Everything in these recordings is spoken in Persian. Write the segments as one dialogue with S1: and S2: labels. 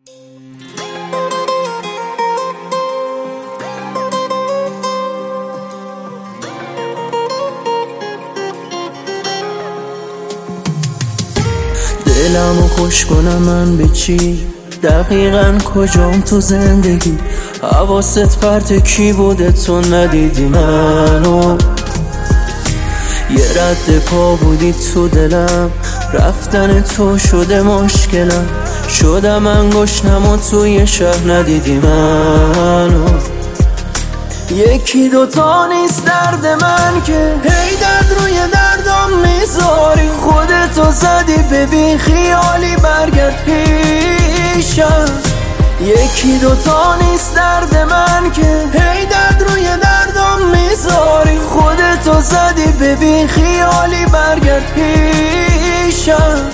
S1: دلمو خوش کنم من به چی؟ دقیقاً کجام تو زندگی؟ حواست پرت کی بوده تو ندیدی منو؟ یه رد پا بودی تو دلم، رفتن تو شده مشکلم، شدم انگشتم و توی شهر ندیدی منو. یکی دوتا نیست درد من که هی درد روی دردم میذاری، خودتو زدی ببین خیالی برگرد پیشم. یکی دوتا نیست درد من که هی درد روی دردم میذاری، خودتو زدی ببین خیالی برگرد پیشم.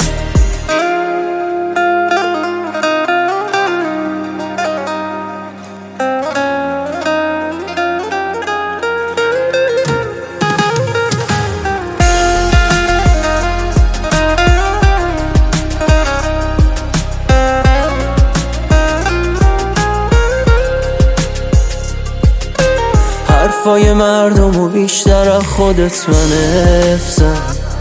S1: حرفای مردمو بیشتر از خودت من حفظم،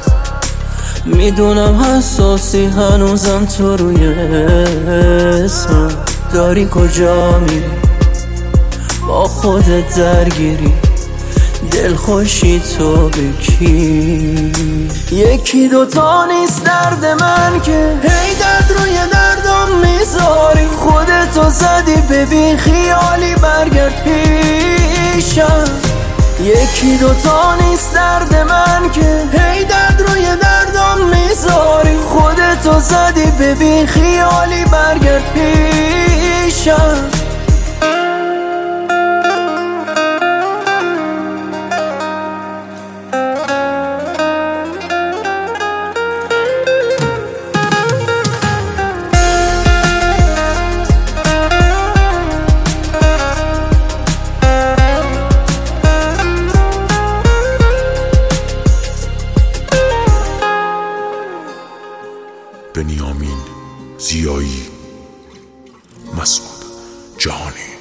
S1: میدونم حساسی هنوزم تو روی اسمم. داری کجا میری با خودت درگیری، دل خوشی تو به کی؟ یکی دوتا نیست درد من که هی درد روی دردم میذاری، خودتو زدی ببین خیالی برگرد پیشم. یکی دوتا نیست درد من که هی درد روی دردم میذاری، خودتو زدی ببین خیالی برگرد پیشم.
S2: بنیامین زیایی، مسعود جهانی.